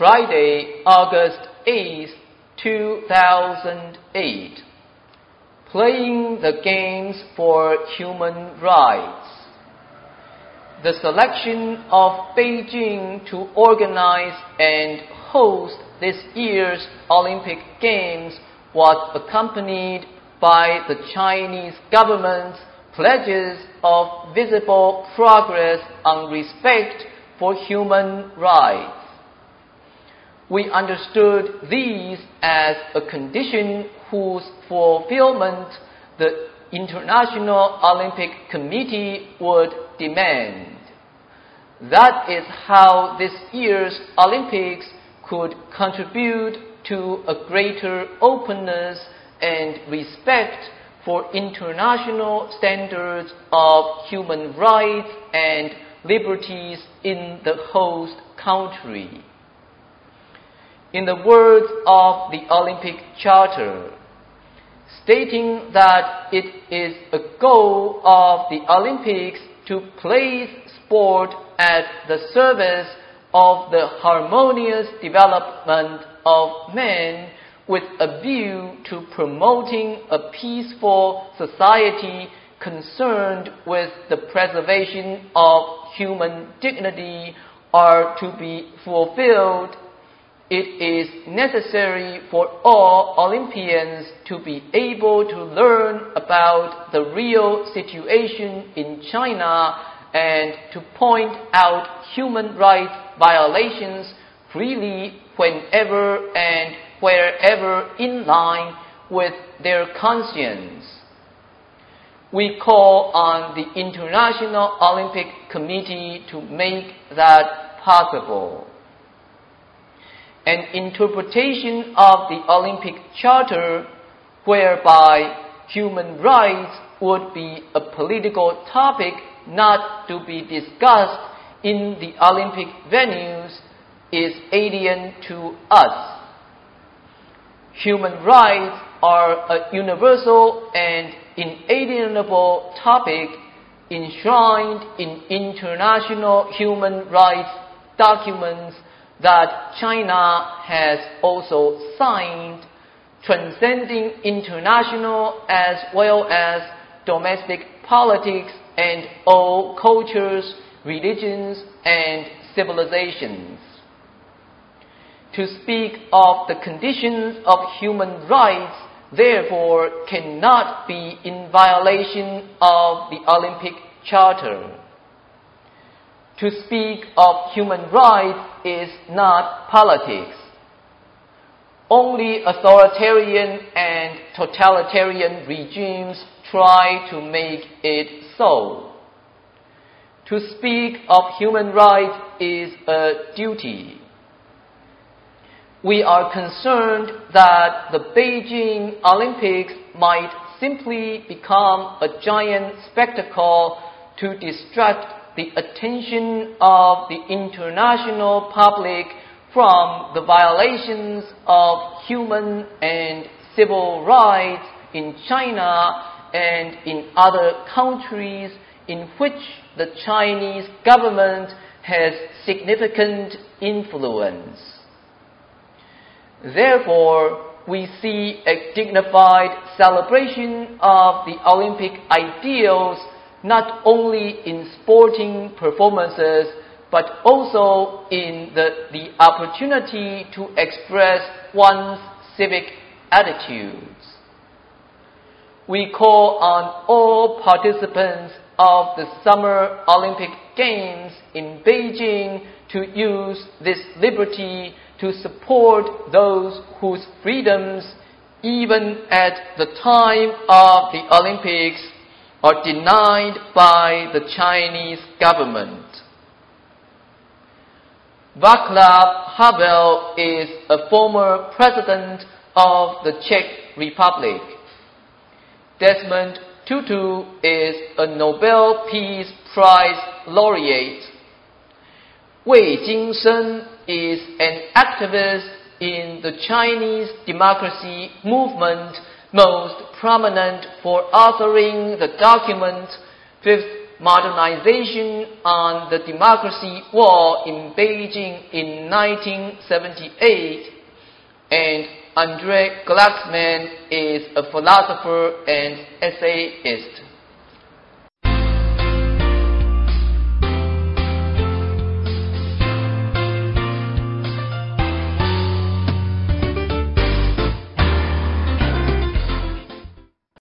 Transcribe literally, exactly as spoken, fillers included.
Friday, August eighth, two thousand eight. Playing the Games for Human Rights. The selection of Beijing to organize and host this year's Olympic Games was accompanied by the Chinese government's pledges of visible progress on respect for human rights. We understood these as a condition whose fulfillment the International Olympic Committee would demand. That is how this year's Olympics could contribute to a greater openness and respect for international standards of human rights and liberties in the host country. In the words of the Olympic Charter, stating that it is a goal of the Olympics to place sport at the service of the harmonious development of man with a view to promoting a peaceful society concerned with the preservation of human dignity are to be fulfilled. It is necessary for all Olympians to be able to learn about the real situation in China and to point out human rights violations freely whenever and wherever in line with their conscience. We call on the International Olympic Committee to make that possible. An interpretation of the Olympic Charter whereby human rights would be a political topic not to be discussed in the Olympic venues is alien to us. Human rights are a universal and inalienable topic enshrined in international human rights documents that China has also signed, transcending international as well as domestic politics and all cultures, religions, and civilizations. To speak of the conditions of human rights, therefore, cannot be in violation of the Olympic Charter. To speak of human rights is not politics. Only authoritarian and totalitarian regimes try to make it so. To speak of human rights is a duty. We are concerned that the Beijing Olympics might simply become a giant spectacle to distract the attention of the international public from the violations of human and civil rights in China and in other countries in which the Chinese government has significant influence. Therefore, we see a dignified celebration of the Olympic ideals not only in sporting performances, but also in the, the opportunity to express one's civic attitudes. We call on all participants of the Summer Olympic Games in Beijing to use this liberty to support those whose freedoms, even at the time of the Olympics, are denied by the Chinese government. Václav Havel is a former president of the Czech Republic. Desmond Tutu is a Nobel Peace Prize laureate. Wei Jingsheng is an activist in the Chinese democracy movement, most prominent for authoring the document Fifth Modernization on the Democracy War in Beijing in nineteen seventy-eight, and Andrei Glucksman is a philosopher and essayist.